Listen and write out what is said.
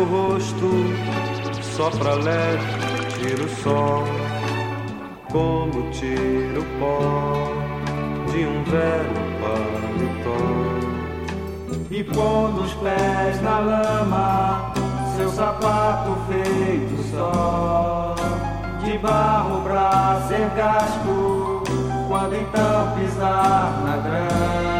rosto, sopra leve, tira o sol, como tira o pó de um velho paletó. E pondo os pés na lama, seu sapato feito só, de barro pra ser gasto, quando então pisar na grama.